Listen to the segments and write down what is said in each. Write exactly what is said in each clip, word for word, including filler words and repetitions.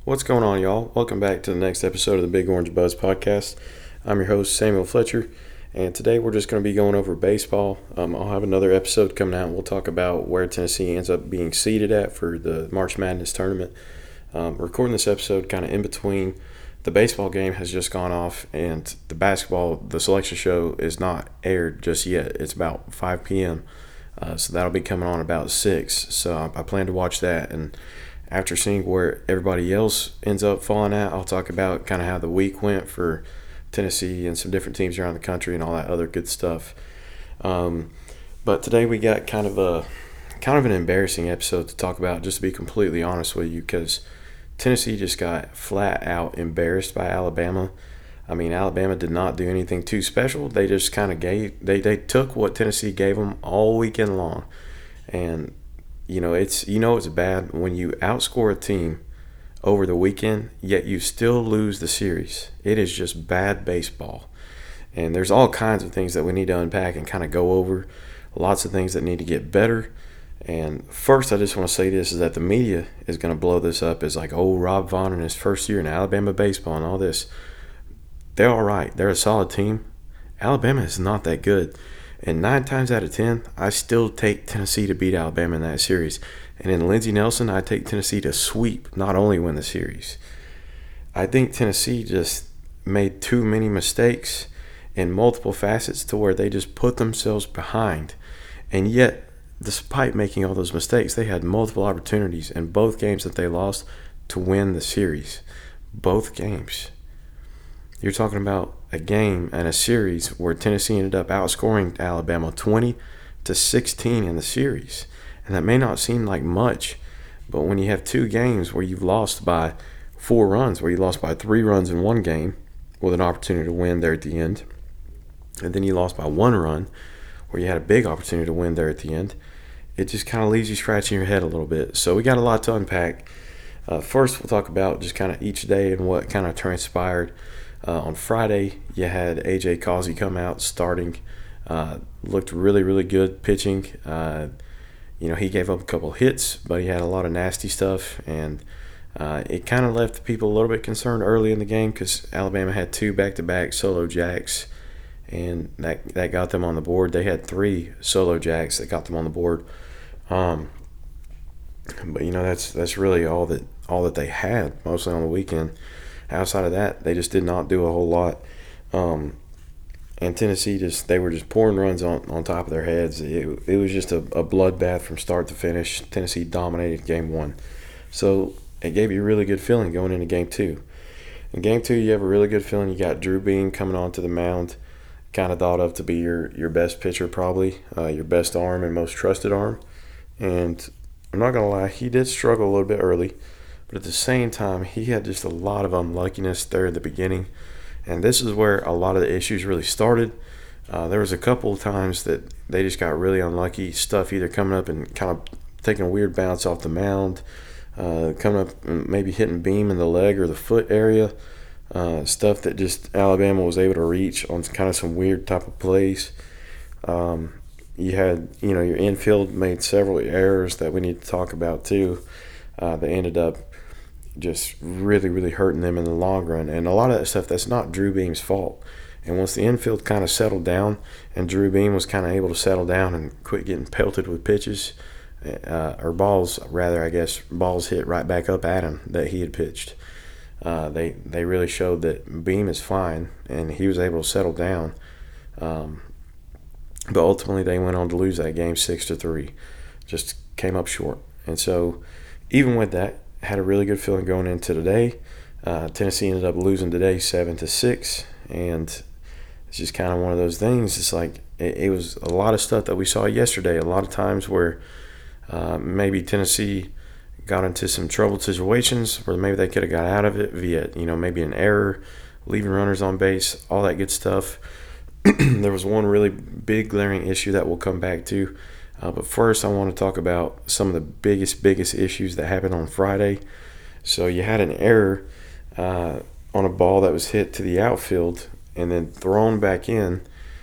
What's going on, y'all? Welcome back to the next episode of the Big Orange Buzz podcast. I'm your host, Samuel Fletcher, and today we're just going to be going over baseball. Um, I'll have another episode coming out, and we'll talk about where Tennessee ends up being seeded at for the March Madness tournament. Um, recording this episode kind of in between. The baseball game has just gone off, and the basketball, the selection show, is not aired just yet. It's about five p.m., uh, so that'll be coming on about six. So I, I plan to watch that, and after seeing where everybody else ends up falling at, I'll talk about kind of how the week went for Tennessee and some different teams around the country and all that other good stuff. Um, but today we got kind of a kind of an embarrassing episode to talk about, just to be completely honest with you, because Tennessee just got flat out embarrassed by Alabama. I mean, Alabama did not do anything too special. They just kind of gave they they took what Tennessee gave them all weekend long, and you know it's you know it's bad when you outscore a team over the weekend, yet you still lose the series. It is just bad baseball, and there's all kinds of things that we need to unpack and kind of go over. Lots of things that need to get better. And first, I just want to say this, is that the media is going to blow this up as like, oh, Rob Vaughn in his first year in Alabama baseball and all this. They're all right. They're a solid team. Alabama is not that good. And nine times out of ten, I still take Tennessee to beat Alabama in that series. And in Lindsey Nelson, I take Tennessee to sweep, not only win the series. I think Tennessee just made too many mistakes in multiple facets to where they just put themselves behind. And yet, despite making all those mistakes, they had multiple opportunities in both games that they lost to win the series. Both games. You're talking about a game and a series where Tennessee ended up outscoring Alabama twenty to sixteen in the series. And that may not seem like much, but when you have two games where you've lost by four runs, where you lost by three runs in one game with an opportunity to win there at the end, and then you lost by one run where you had a big opportunity to win there at the end, it just kind of leaves you scratching your head a little bit. So we got a lot to unpack. Uh, first, we'll talk about just kind of each day and what kind of transpired. Uh, on Friday, you had A J Causey come out starting. Uh, looked really, really good pitching. Uh, you know, he gave up a couple hits, but he had a lot of nasty stuff, and uh, it kind of left people a little bit concerned early in the game because Alabama had two back-to-back solo jacks, and that that got them on the board. They had three solo jacks that got them on the board. Um, but you know that's that's really all that all that they had mostly on the weekend. Outside of that, they just did not do a whole lot. Um, and Tennessee just they were just pouring runs on, on top of their heads. It, it was just a, a bloodbath from start to finish. Tennessee dominated game one, so it gave you a really good feeling going into game two. In game two, you have a really good feeling. You got Drew Beam coming onto the mound, kind of thought of to be your, your best pitcher probably, uh, your best arm and most trusted arm. And I'm not going to lie, he did struggle a little bit early, but at the same time, he had just a lot of unluckiness there at the beginning. And this is where a lot of the issues really started. Uh, there was a couple of times that they just got really unlucky, stuff either coming up and kind of taking a weird bounce off the mound, uh, coming up and maybe hitting Beam in the leg or the foot area. Uh, stuff that just Alabama was able to reach on kind of some weird type of plays. Um, you had, you know, your infield made several errors that we need to talk about too. Uh, that ended up just really, really hurting them in the long run. And a lot of that stuff, that's not Drew Beam's fault. And once the infield kind of settled down and Drew Beam was kind of able to settle down and quit getting pelted with pitches, uh, or balls, rather, I guess, balls hit right back up at him that he had pitched. Uh, they they really showed that Beam is fine, and he was able to settle down. Um, but ultimately, they went on to lose that game six to three. Just came up short. And so, even with that, had a really good feeling going into today. Uh, Tennessee ended up losing today seven to six, and it's just kind of one of those things. It's like it, it was a lot of stuff that we saw yesterday. A lot of times where uh, maybe Tennessee got into some troubled situations where maybe they could have got out of it via, you know, maybe an error, leaving runners on base, all that good stuff. There was one really big glaring issue that we'll come back to. Uh, but first, I want to talk about some of the biggest, biggest issues that happened on Friday. So you had an error uh, on a ball that was hit to the outfield and then thrown back in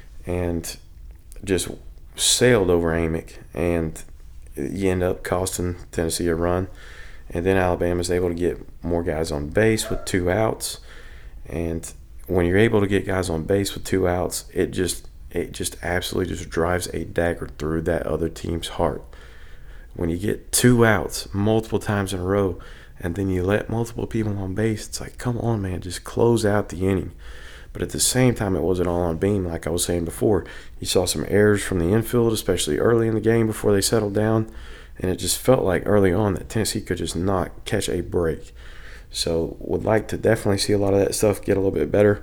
and just sailed over Amick, and you end up costing Tennessee a run. And then Alabama's able to get more guys on base with two outs. And when you're able to get guys on base with two outs, it just it just absolutely just drives a dagger through that other team's heart. When you get two outs multiple times in a row and then you let multiple people on base, it's like, come on, man, just close out the inning. But at the same time, it wasn't all on Beam, like I was saying before. You saw some errors from the infield, especially early in the game before they settled down. And it just felt like early on that Tennessee could just not catch a break. So would like to definitely see a lot of that stuff get a little bit better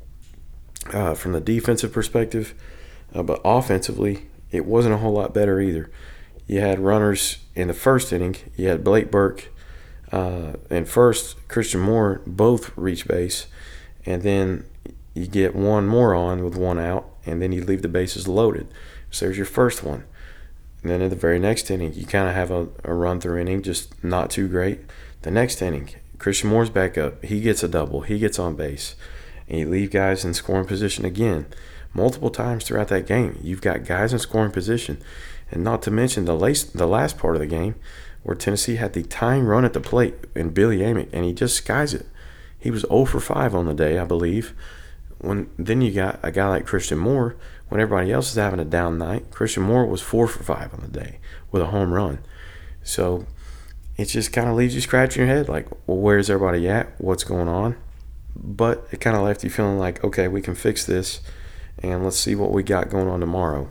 uh, from the defensive perspective. Uh, but offensively, it wasn't a whole lot better either. You had runners in the first inning. You had Blake Burke uh, and first Christian Moore both reach base. And then you get one more on with one out, and then you leave the bases loaded. So there's your first one. And then in the very next inning, you kind of have a, a run-through inning, just not too great. The next inning, Christian Moore's back up. He gets a double. He gets on base. And you leave guys in scoring position again. Multiple times throughout that game, you've got guys in scoring position. And not to mention the last, the last part of the game where Tennessee had the tying run at the plate in Billy Amick, and he just skies it. He was oh for five on the day, I believe. When then you got a guy like Christian Moore. When everybody else is having a down night, Christian Moore was four for five on the day with a home run. So it just kind of leaves you scratching your head like, well, where's everybody at? What's going on? But it kind of left you feeling like, okay, we can fix this, and let's see what we got going on tomorrow.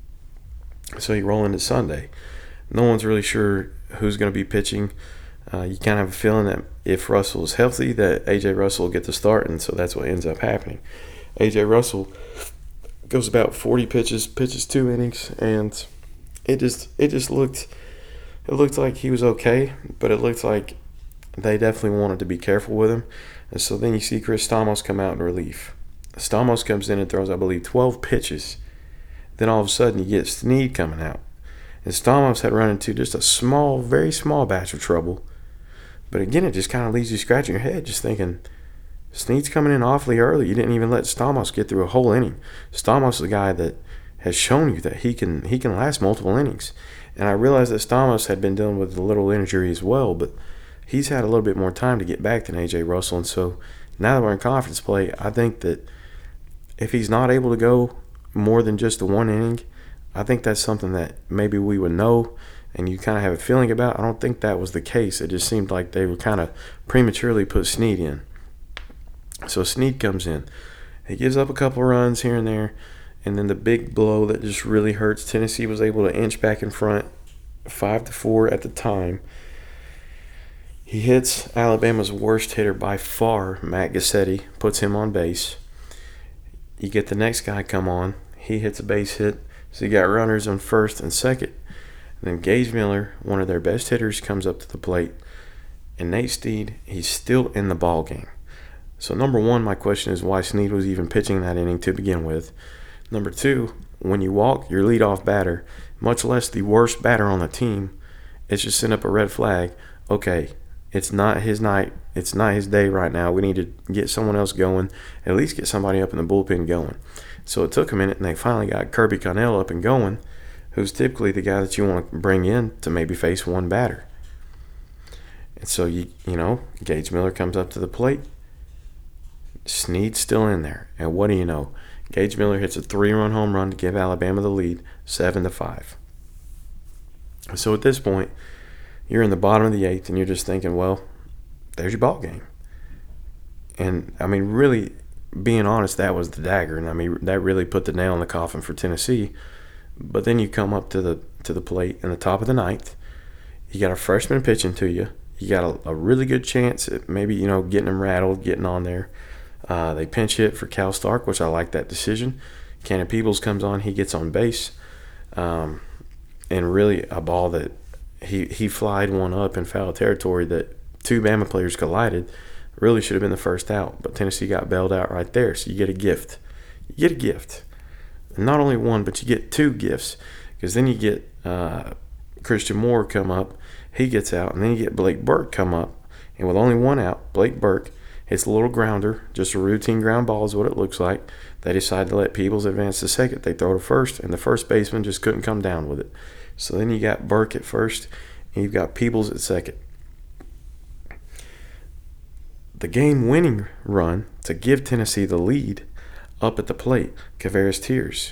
So you roll into Sunday. No one's really sure who's going to be pitching. Uh, you kind of have a feeling that if Russell is healthy, that A J Russell will get the start, and so that's what ends up happening. A J Russell goes about forty pitches, pitches two innings, and it just it just looked it looked like he was okay, but it looked like they definitely wanted to be careful with him. And so then you see Chris Stamos come out in relief. Stamos comes in and throws, I believe, twelve pitches. Then all of a sudden you get Snead coming out. And Stamos had run into just a small, very small batch of trouble. But again, it just kind of leaves you scratching your head, just thinking, Snead's coming in awfully early. You didn't even let Stamos get through a whole inning. Stamos is a guy that has shown you that he can he can last multiple innings. And I realized that Stamos had been dealing with a little injury as well, but he's had a little bit more time to get back than A J Russell. And so now that we're in conference play, I think that if he's not able to go more than just the one inning, I think that's something that maybe we would know and you kind of have a feeling about. I don't think that was the case. It just seemed like they would kind of prematurely put Snead in. So Snead comes in. He gives up a couple runs here and there, and then the big blow that just really hurts. Tennessee was able to inch back in front, five to four at the time. He hits Alabama's worst hitter by far, Matt Gassetti, puts him on base. You get the next guy come on. He hits a base hit. So you got runners on first and second. And then Gage Miller, one of their best hitters, comes up to the plate. And Nate Snead, he's still in the ball game. So number one, my question is why Snead was even pitching that inning to begin with. Number two, when you walk your leadoff batter, much less the worst batter on the team, it's just send up a red flag. Okay, it's not his night. It's not his day right now. We need to get someone else going, at least get somebody up in the bullpen going. So it took a minute, and they finally got Kirby Connell up and going, who's typically the guy that you want to bring in to maybe face one batter. And so, you you know, Gage Miller comes up to the plate. Snead's still in there. And what do you know? Gage Miller hits a three-run home run to give Alabama the lead, seven to five. So at this point, you're in the bottom of the eighth, and you're just thinking, well, there's your ball game. And, I mean, really, being honest, that was the dagger. And, I mean, that really put the nail in the coffin for Tennessee. But then you come up to the to the plate in the top of the ninth. You got a freshman pitching to you. You got a, a really good chance at maybe, you know, getting them rattled, getting on there. Uh, they pinch hit for Cal Stark, which I like that decision. Cannon Peebles comes on. He gets on base. Um, and really a ball that he, he flied one up in foul territory that two Bama players collided. Really should have been the first out. But Tennessee got bailed out right there. So you get a gift. You get a gift. Not only one, but you get two gifts, because then you get uh, Christian Moore come up, he gets out, and then you get Blake Burke come up, and with only one out, Blake Burke hits a little grounder, just a routine ground ball is what it looks like. They decide to let Peebles advance to second. They throw to first, and the first baseman just couldn't come down with it. So then you got Burke at first, and you've got Peebles at second. the game-winning run to give Tennessee the lead up at the plate, Kavares Tears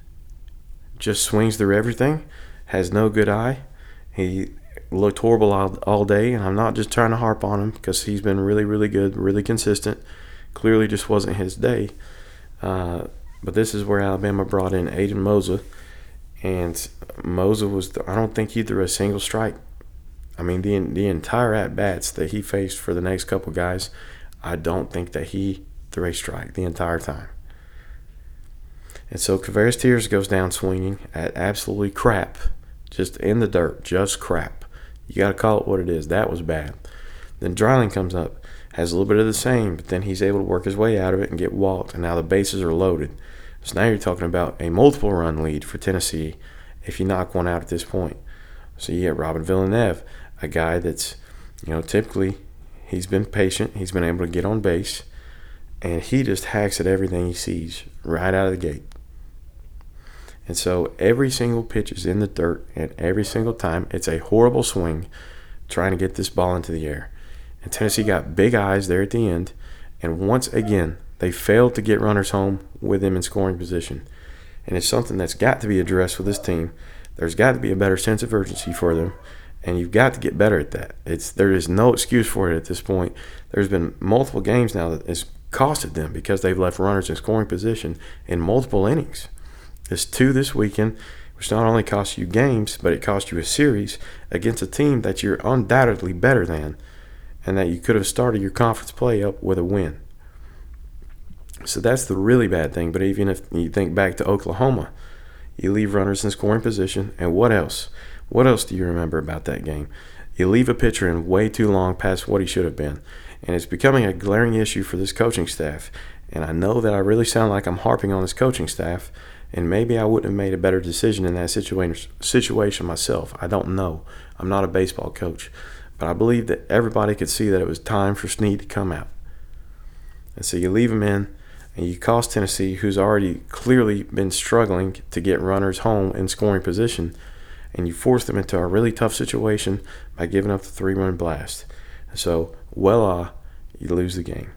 just swings through everything, has no good eye. He looked horrible all, all day, and I'm not just trying to harp on him because he's been really, really good, really consistent. Clearly just wasn't his day. Uh, but this is where Alabama brought in Aiden Mosa, and Mosa was – I don't think he threw a single strike. I mean, the the entire at-bats that he faced for the next couple guys, I don't think that he threw a strike the entire time. And so Kavares Tears goes down swinging at absolutely crap, just in the dirt, just crap. You got to call it what it is. That was bad. Then Dreiling comes up, has a little bit of the same, but then he's able to work his way out of it and get walked, and now the bases are loaded. So now you're talking about a multiple-run lead for Tennessee if you knock one out at this point. So you get Robin Villeneuve, a guy that's, you know, typically he's been patient. He's been able to get on base, and he just hacks at everything he sees right out of the gate. And so every single pitch is in the dirt, and every single time it's a horrible swing trying to get this ball into the air. And Tennessee got big eyes there at the end, and once again they failed to get runners home with him in scoring position. And it's something that's got to be addressed with this team. There's got to be a better sense of urgency for them, and you've got to get better at that. It's there is no excuse for it at this point. There's been multiple games now that has costed them because they've left runners in scoring position in multiple innings. There's two this weekend, which not only cost you games, but it cost you a series against a team that you're undoubtedly better than, and that you could have started your conference play up with a win. So that's the really bad thing. But even if you think back to Oklahoma, you leave runners in scoring position, and what else? What else do you remember about that game? You leave a pitcher in way too long past what he should have been, and it's becoming a glaring issue for this coaching staff. And I know that I really sound like I'm harping on this coaching staff, and maybe I wouldn't have made a better decision in that situation situation myself. I don't know. I'm not a baseball coach. But I believe that everybody could see that it was time for Snead to come out. And so you leave him in, and you cost Tennessee, who's already clearly been struggling to get runners home in scoring position, and you force them into a really tough situation by giving up the three-run blast. So, voila, you lose the game.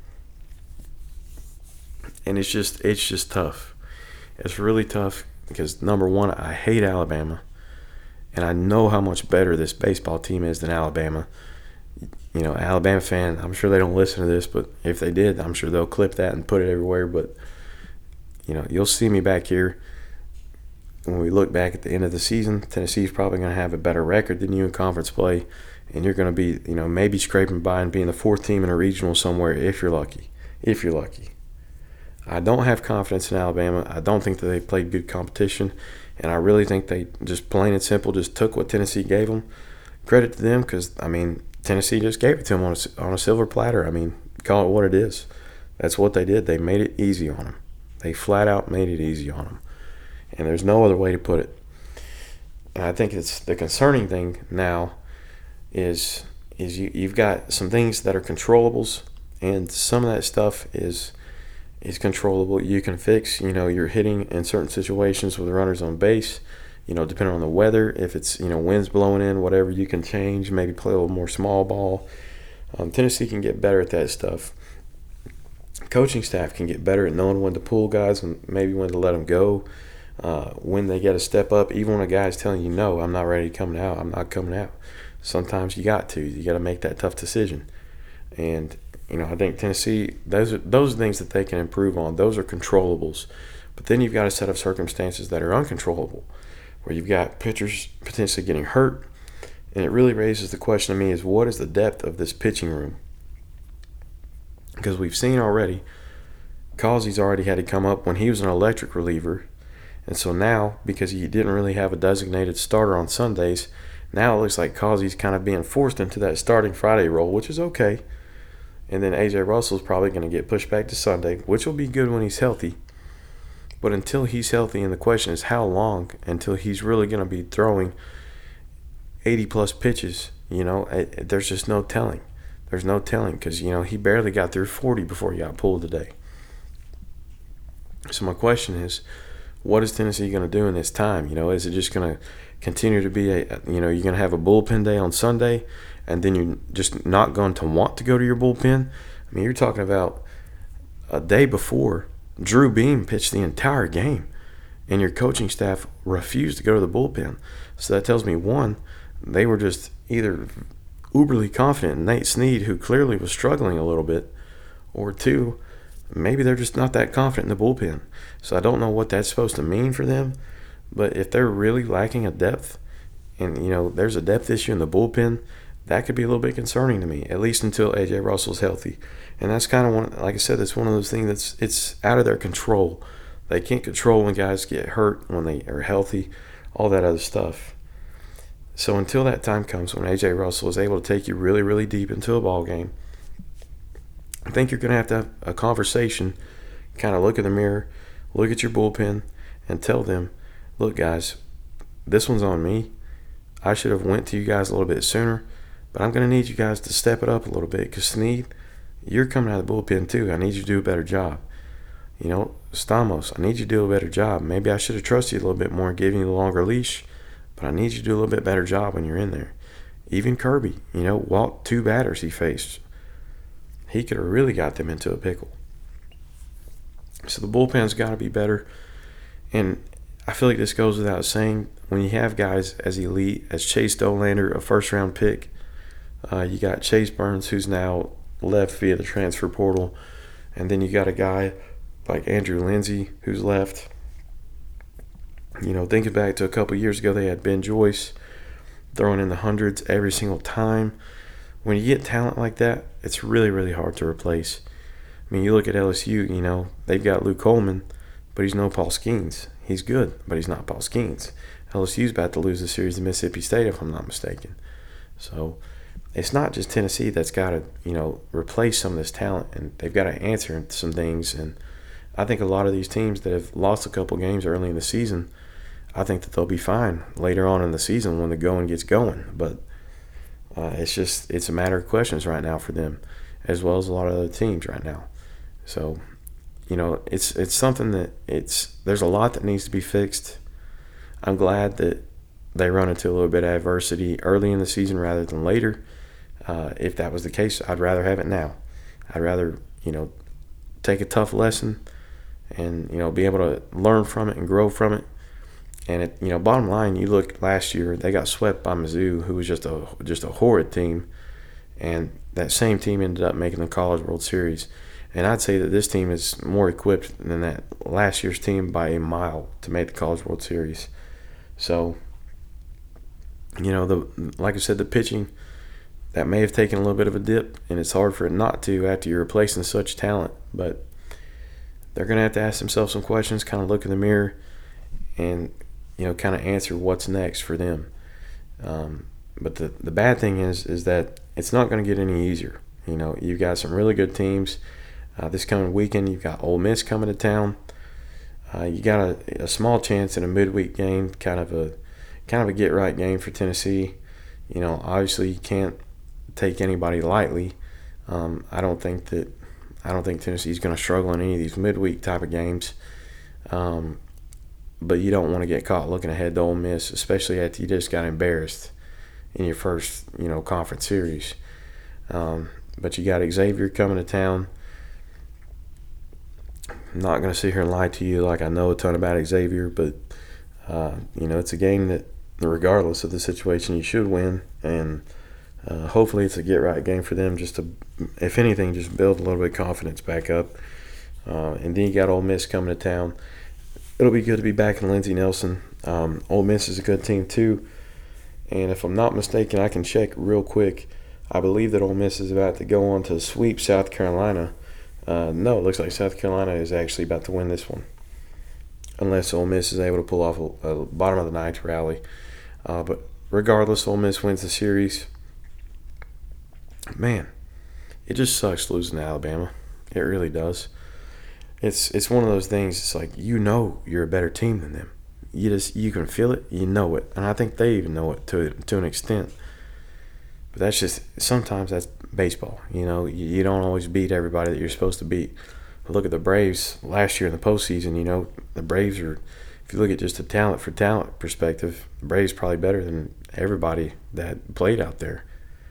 And it's just it's just tough. It's really tough because, number one, I hate Alabama, and I know how much better this baseball team is than Alabama. You know, Alabama fan, I'm sure they don't listen to this, but if they did, I'm sure they'll clip that and put it everywhere. But, you know, you'll see me back here when we look back at the end of the season. Tennessee's probably going to have a better record than you in conference play, and you're going to be, you know, maybe scraping by and being the fourth team in a regional somewhere if you're lucky. If you're lucky. I don't have confidence in Alabama. I don't think that they played good competition, and I really think they just plain and simple just took what Tennessee gave them. Credit to them because, I mean, Tennessee just gave it to them on a, on a silver platter. I mean, call it what it is. That's what they did. They made it easy on them. They flat out made it easy on them. And there's no other way to put it. And I think it's the concerning thing now is is you, you've got some things that are controllables, and some of that stuff is is controllable. You can fix, you know, your hitting in certain situations with runners on base. You know, depending on the weather, if it's, you know, winds blowing in, whatever, you can change, maybe play a little more small ball. Um, Tennessee can get better at that stuff. Coaching staff can get better at knowing when to pull guys and maybe when to let them go, uh, when they got to step up. Even when a guy's telling you, no, I'm not ready to come out, I'm not coming out. Sometimes you got to. You got to make that tough decision. And, you know, I think Tennessee, those are, those are things that they can improve on. Those are controllables. But then you've got a set of circumstances that are uncontrollable, where you've got pitchers potentially getting hurt. And it really raises the question to me is, what is the depth of this pitching room? Because we've seen already, Causey's already had to come up when he was an electric reliever. And so now, because he didn't really have a designated starter on Sundays, now it looks like Causey's kind of being forced into that starting Friday role, which is okay. And then A J Russell's probably going to get pushed back to Sunday, which will be good when he's healthy. But until he's healthy, and the question is how long until he's really going to be throwing eighty-plus pitches, you know, it, there's just no telling. There's no telling because, you know, he barely got through forty before he got pulled today. So my question is, what is Tennessee going to do in this time? You know, is it just going to continue to be a, you know, you're going to have a bullpen day on Sunday, and then you're just not going to want to go to your bullpen. I mean, you're talking about a day before Drew Beam pitched the entire game, and your coaching staff refused to go to the bullpen. So that tells me, one, they were just either uberly confident in Nate Snead, who clearly was struggling a little bit, or two, maybe they're just not that confident in the bullpen. So I don't know what that's supposed to mean for them, but if they're really lacking a depth, and, you know, there's a depth issue in the bullpen, that could be a little bit concerning to me, at least until A J Russell's healthy. And that's kind of one, like I said, it's one of those things that's it's out of their control. They can't control when guys get hurt, when they are healthy, all that other stuff. So until that time comes when A J Russell is able to take you really, really deep into a ball game, I think you're going to have to have a conversation, kind of look in the mirror, look at your bullpen, and tell them, look, guys, this one's on me. I should have went to you guys a little bit sooner, but I'm going to need you guys to step it up a little bit because, Snead, you're coming out of the bullpen too. I need you to do a better job. You know, Stamos, I need you to do a better job. Maybe I should have trusted you a little bit more and given you the longer leash, but I need you to do a little bit better job when you're in there. Even Kirby, you know, walked two batters he faced. He could have really got them into a pickle. So the bullpen's got to be better. And I feel like this goes without saying. When you have guys as elite as Chase Dollander, a first-round pick, uh, you got Chase Burns, who's now left via the transfer portal, and then you got a guy like Andrew Lindsey, who's left. You know, thinking back to a couple years ago, they had Ben Joyce throwing in the hundreds every single time. When you get talent like that, it's really, really hard to replace. I mean, you look at L S U, you know, they've got Luke Coleman, but he's no Paul Skeens. He's good, but he's not Paul Skeens. L S U's about to lose the series to Mississippi State, if I'm not mistaken. So it's not just Tennessee that's got to, you know, replace some of this talent, and they've got to answer some things. And I think a lot of these teams that have lost a couple games early in the season, I think that they'll be fine later on in the season when the going gets going. But uh, it's just it's a matter of questions right now for them, as well as a lot of other teams right now. So, you know, it's it's something that it's there's a lot that needs to be fixed. I'm glad that they run into a little bit of adversity early in the season rather than later. Uh, if that was the case, I'd rather have it now. I'd rather, you know, take a tough lesson and, you know, be able to learn from it and grow from it. And, it, you know, bottom line, you look last year, they got swept by Mizzou, who was just a just a horrid team. And that same team ended up making the College World Series. And I'd say that this team is more equipped than that last year's team by a mile to make the College World Series. So, you know, the like I said, the pitching, that may have taken a little bit of a dip, and it's hard for it not to after you're replacing such talent. But they're going to have to ask themselves some questions, kind of look in the mirror, and, you know, kind of answer what's next for them. Um, but the, the bad thing is is that it's not going to get any easier. You know, you've got some really good teams. Uh, this coming weekend, you've got Ole Miss coming to town. Uh, you got a, a small chance in a midweek game, kind of a kind of a get-right game for Tennessee. You know, obviously you can't take anybody lightly. Um, I don't think that I don't think Tennessee's going to struggle in any of these midweek type of games. Um, but you don't want to get caught looking ahead to Ole Miss, especially after you just got embarrassed in your first, you know, conference series. Um, but you got Xavier coming to town. I'm not going to sit here and lie to you like I know a ton about Xavier, but, uh, you know, it's a game that, regardless of the situation, you should win. And uh, hopefully it's a get-right game for them just to, if anything, just build a little bit of confidence back up. Uh, and then you got Ole Miss coming to town. It'll be good to be back in Lindsey Nelson. Um, Ole Miss is a good team too. And if I'm not mistaken, I can check real quick. I believe that Ole Miss is about to go on to sweep South Carolina. Uh, no, it looks like South Carolina is actually about to win this one, unless Ole Miss is able to pull off a, a bottom of the ninth rally. Uh, but regardless, Ole Miss wins the series. Man, it just sucks losing to Alabama. It really does. It's it's one of those things. It's like, you know you're a better team than them. You just you can feel it. You know it, and I think they even know it to to an extent. But that's just, sometimes that's baseball. You know, you, you don't always beat everybody that you're supposed to beat. But look at the Braves last year in the postseason. You know, the Braves are, if you look at just a talent for talent perspective, the Braves probably better than everybody that played out there.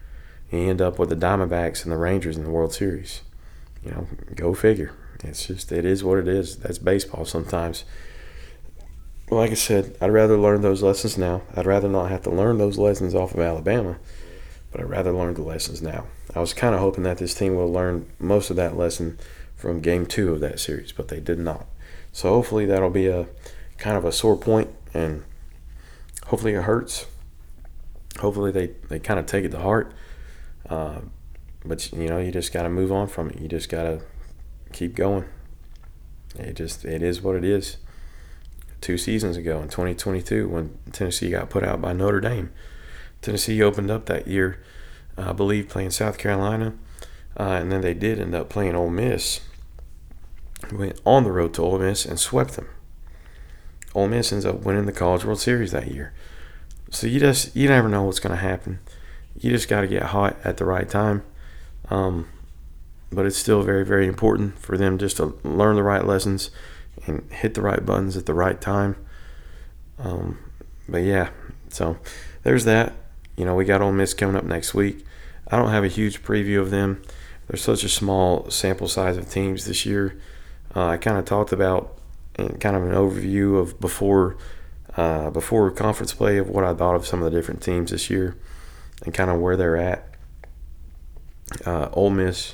you end up with the Diamondbacks and the Rangers in the World Series. You know, go figure. It's just, it is what it is. That's baseball sometimes. Like I said, I'd rather learn those lessons now. I'd rather not have to learn those lessons off of Alabama, but I'd rather learn the lessons now. I was kind of hoping that this team will learn most of that lesson from game two of that series, but they did not. So hopefully that'll be a kind of a sore point, and hopefully it hurts. Hopefully they, they kind of take it to heart. Uh, but, you know, you just got to move on from it. You just got to keep going. It just, it is what it is. Two seasons ago in twenty twenty-two, when Tennessee got put out by Notre Dame, Tennessee opened up that year, I believe, playing South Carolina, uh, and then they did end up playing Ole Miss. Went on the road to Ole Miss and swept them. Ole Miss ends up winning the College World Series that year. So you just, you never know what's going to happen. You just got to get hot at the right time. Um, but it's still very, very important for them just to learn the right lessons and hit the right buttons at the right time. Um, but yeah, so there's that. You know, we got Ole Miss coming up next week. I don't have a huge preview of them. There's such a small sample size of teams this year. Uh, I kind of talked about in kind of an overview of before uh, before conference play of what I thought of some of the different teams this year and kind of where they're at. Uh, Ole Miss,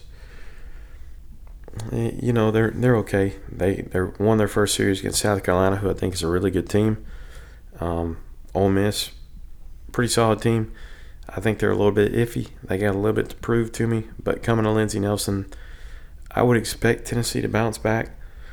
you know, they're they're okay. They they won their first series against South Carolina, who I think is a really good team. Um, Ole Miss, pretty solid team. I think they're a little bit iffy. They got a little bit to prove to me. But coming to Lindsey Nelson, I would expect Tennessee to bounce back.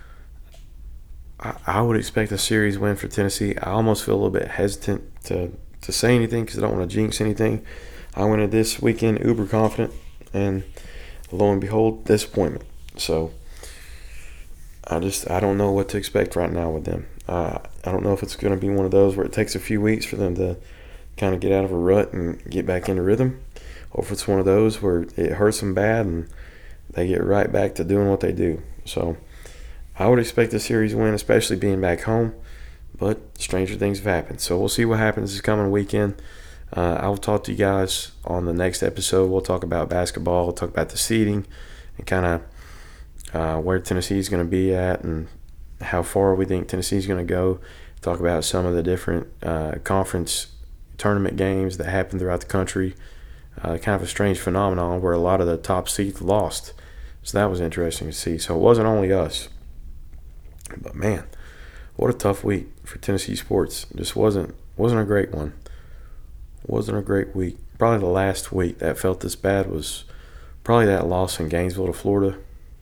I, I would expect a series win for Tennessee. I almost feel a little bit hesitant to, to say anything because I don't want to jinx anything. I went into this weekend uber confident, and lo and behold, disappointment. So I just I don't know what to expect right now with them. Uh, I don't know if it's going to be one of those where it takes a few weeks for them to kind of get out of a rut and get back into rhythm, or if it's one of those where it hurts them bad and they get right back to doing what they do. So I would expect the series win, especially being back home, but stranger things have happened. So we'll see what happens this coming weekend. Uh, I'll talk to you guys on the next episode. We'll talk about basketball, we'll talk about the seeding, and kind of uh, where Tennessee is going to be at and how far we think Tennessee is going to go. Talk about some of the different uh, conference tournament games that happen throughout the country. Uh, kind of a strange phenomenon where a lot of the top seeds lost. So that was interesting to see. So it wasn't only us. But man, what a tough week for Tennessee sports. Just wasn't wasn't a great one. Wasn't a great week. Probably the last week that felt this bad was probably that loss in Gainesville to Florida.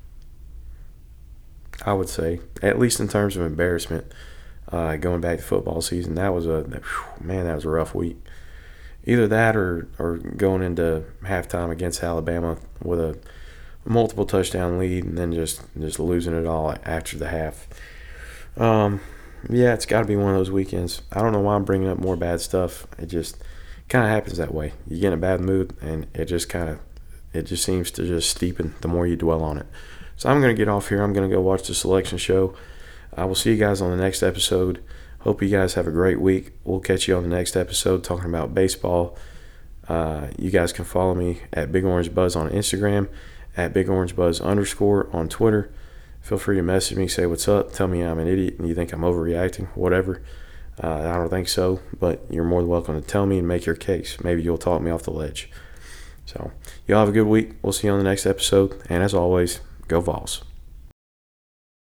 I would say, at least in terms of embarrassment, uh, going back to football season, that was a whew, man, that was a rough week. Either that or or going into halftime against Alabama with a multiple touchdown lead and then just just losing it all after the half. Um, yeah, it's got to be one of those weekends. I don't know why I'm bringing up more bad stuff. It just kind of happens that way. You get in a bad mood and it just kind of it just seems to just steepen the more you dwell on it. So I'm going to get off here. I'm going to go watch the selection show. I will see you guys on the next episode. Hope you guys have a great week. We'll catch you on the next episode talking about baseball. Uh, you guys can follow me at Big Orange Buzz on Instagram, at Big Orange Buzz underscore on Twitter. Feel free to message me, say what's up, tell me I'm an idiot and you think I'm overreacting, whatever. Uh, I don't think so, but you're more than welcome to tell me and make your case. Maybe you'll talk me off the ledge. So, y'all have a good week. We'll see you on the next episode. And as always, go Vols.